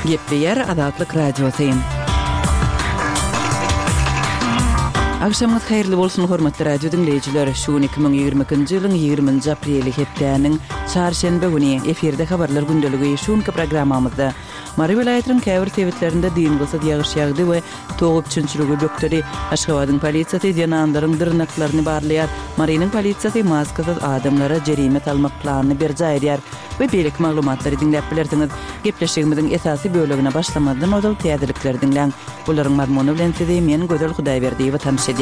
Gepleyer Azatlyk Radiosyň. Akşamınız hayırlı bolsun hormatly radio dinleyijiler. Şu 2020-nji ýylyň 20-nji apreli hepdäniň çarşembe güni eferde habarlar gündöligi şunky programmamyzda Mary vilayatynyň käbir tewitlerinde diýin bolsa ýagyş ýagdy we toğupçynçylygy dökdüri. Aşgabatyň polisiýasy ýananlaryň dyrnaklaryny barlaýar. Marynyň polisiýasy maskasyz adamlara jerimet almak planyny berýär we beýlik maglumatlary dinläp bilersiňiz. Gepleşigimiziň esasy bölегine başlamadan odal täzelikleri dinläň. Bularyň mazmuny bilen sizi men Gözel Hudaýberdiýew tanışdyrýar.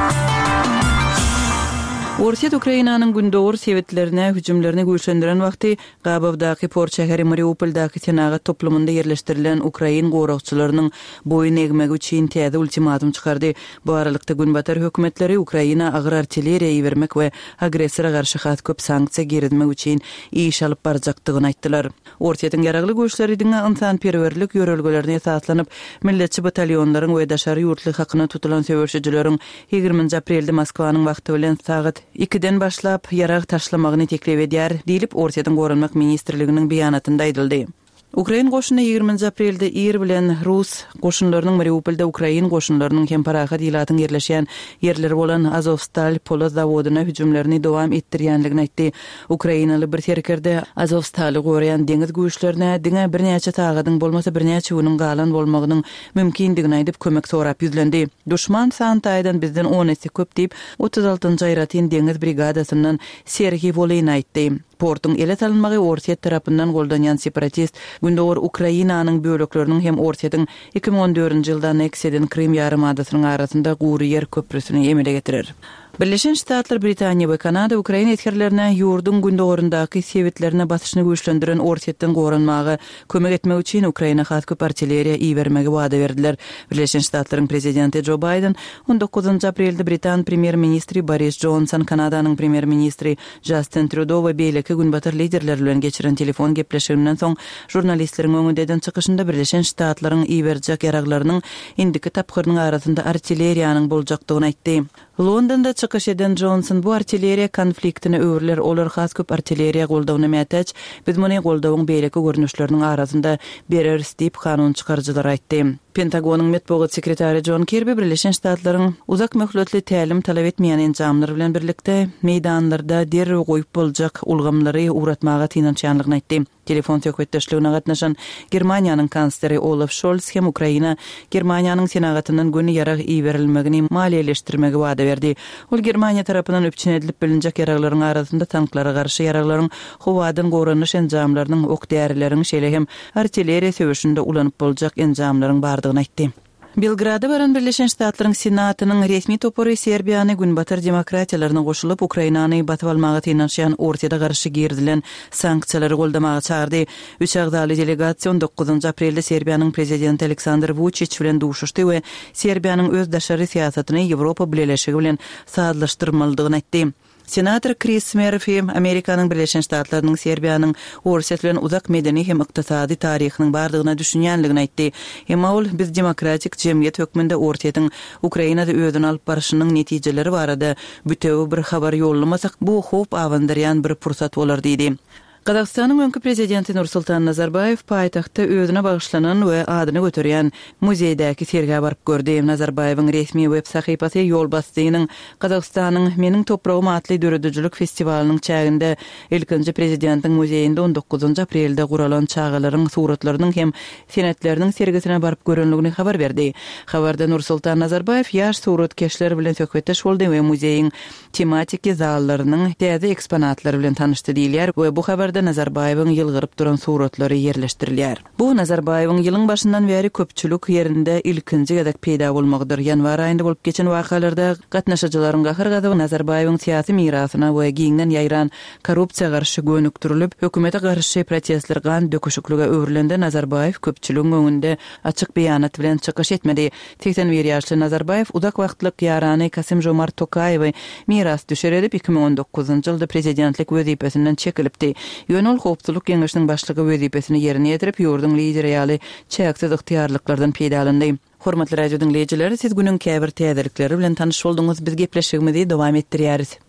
Orsiýet Ukrainanyň gündöwür sewetlerine hüjümlerini güýçlendiren wagty Gabawdaky port şäheri Mariupoldaky senagat toplumynda ýerleşdirilen Ukrain goraqçylarynyň boyun egmegi üçin täze ultimatum çykardy. Bu aralykda günbatar hökümetleri Ukraina agyr artilleriýa bermek we agressora garşy hat köp sanksiýa giritmek üçin iş alyp barjakdygyny aýtdylar. Orsiýetiň ýaragly güýçleri diňe insan-perwerlik ýörelgelerine esaslanyp milletçi batalionlaryň we daşary ýurtly hakyna tutulan söwürçileriň 20 aprelde Moskwanyň wagty bilen sagat 2-den başlap ýarag taşlamagyny teklip edýär diýilip Orsiýetiň gorunmak ministrliginiň beýanatynda aýdyldy. Ukrain goşuny 20 aprelde Ir bilen Rus goşunlarynyň Mariupolda Ukrain goşunlarynyň hem parahat ýylatyň ýerleşýän ýerleri bolan Azovstal polo zawodyna hüjümlerini dowam etdirýänligini aýtdy. Ukrainaly bir terkerde Azovstaly goraýan deňiz güýçlerine diňe birnäçe tagadyň bolmasa birnäçe güniň galan bolmagynyň mümkindigini aýdyp kömek sorap ýüzlendi. Düşman Santaýdan bizden 10 köp diýip 36-njy aýratyn deňiz brigadasyndan Serhiy Volyn aýtdy. Portun ele salınmagy Orsiýet tarapyndan goldanýan separatist gündöwür Ukrainanyň bölekleriniň hem Orsiýetiň 2014-nji ýylda anneksiýadan Krim ýarymadasynyň arasynda gury ýer köprüsini emele getirir. Birleşen Ştatlar, Britaniýa we Kanada Ukraina etkerlerine ýurdun gündöwründaky sewetlerine basyşyny güýçlendiren Orsiýetden gorunmagy kömek etmek üçin Ukraina hat köp artilleriýa iýermegi wada berdiler. Birleşen Ştatlaryň prezidenti Joe Biden 19 aprelde Britan premier ministri Boris Johnson, Kanadanyň premier ministri Justin Trudeau we beýleki günbatar liderler bilen geçiren telefon gepleşigininden soň jurnalistleriň öňünden çykyşynda Birleşen Ştatlaryň iýerjek ýaraglarynyň indiki tapgyrynyň arasynda artilleriýanyň boljakdygyny aýtdy. Londonda çykyş eden Johnson bu artilleriýa konfliktini öwürler olar has köp artilleriýa goldawyny mätäç biz muny goldawyň beýleki görnüşleriniň arasynda bereriz diýip kanun çykarjylar aýtdy. Pentagonyň medeniýet sekretary John Kirby Birleşen Ştatlaryň uzak möhletli tälim talap etmeýän enjamlary bilen birlikde meýdanlarda derrew goýup boljak ulgamlary uğratmaga tynançanlygyny aýtdy. Telefon söhbetdeşligine gatnaşan Germaniýanyň kansleri Olaf Scholz hem Ukraina Germaniýanyň senagatyndan göni ýarag iýerilmegini maliýeleşdirmegi wada berdi. Ol Germaniýa tarapyndan öpçün edilip bilinjek ýaraglaryň arasynda tanklara garşy ýaraglaryň howadan goranyş enjamlarynyň ok därileriň şeýle hem artilleriýa söwüşinde ulanyp boljak enjamlaryň bardygyny aýtdy. Belgrada baran Birleşen Ştatlaryň Senatynyň resmi topory Serbiýany günbatar demokratiýalaryna goşulyp Ukrainany batyp almaga tynanşan Orsiýada garşy girdilen sanksiýalary goldamaga çağırdy. Üç agdaly delegasiýon 9 aprelde Serbiýanyň prezidenti Aleksandr Vučić bilen duşuşdy we Serbiýanyň öz daşary siýasatyny Ýewropa bileşigi bilen saatlaşdyrmalydygyny aýtdy. Senator Chris Murphy Amerikanyň Birleşen Ştatlarynyň Serbiýanyň Orsiýet bilen uzak medeni hem ykdysady taryhynyň bardygyna düşünýänligini aýtdy. Hem ol biz demokratik jemgyýet hökmünde Orsiýetiň Ukrainada öýden alyp barşynyň netijeleri barada bütew bir habar ýollamasak bu hop awandyrýan bir pursat bolar diýdi. Qazaqstanyň öňkü prezidenti Nursultan Nazarbayew paýtagtda özüne bagyşlanan we adyny göterýän muzeýdäki sergiä baryp gördi. Nazarbayewiň resmi web sahypasy ýol basdynyň Qazaqstanyň Meniň topragym atly döredüjülük festivaliniň çäginde ilkinji prezidentiň muzeýinde 19 aprelde guralan çağalaryň suratlarynyň hem senetleriniň sergisine baryp görenligini habar berdi. Habarda Nursultan Nazarbayew ýaş suratkeşler bilen söhbetdeş boldy we muzeýiň tematik zallarynyň täze eksponatlary bilen tanışdy diýilýär we bu habar Nazarbayewiň ýylgyryp duran suratlary ýerleşdirilýär. Bu Nazarbayewiň ýylyň başyndan bäri köpçülük ýerinde ilkinji gedek peýda bolmagdyr. Ýanwar aýynda bolup geçen wakalarda gatnaşyjylaryň gahyr gadyby Nazarbayewiň syýasy mirasyna we giňden ýaýran korrupsiýa garşy gönükdirilip, hökümete garşy protestler gan döküşüklüge öwrülende Nazarbayew köpçülügiň öňünde açyk beýanat bilen çykyş etmedi. 81 ýaşly Nazarbayew uzak wagtlyk ýarany Kasim-Jomart Tokayewy miras düşeredip 2019-njy ýylda prezidentlik wezipesinden çekilipdi. Ýönül hopçuluk geňeşiniň başlygy wezipesini ýerine ýetirip ýurdun lideri ýaly çäksiz ygtyýarlyklardan peýdalandy. Hormatly radio dinleyijiler, siz günüň käbir täzelikleri bilen tanyş bolduňyz. Biz gepleşigimizi dowam etdirýäris.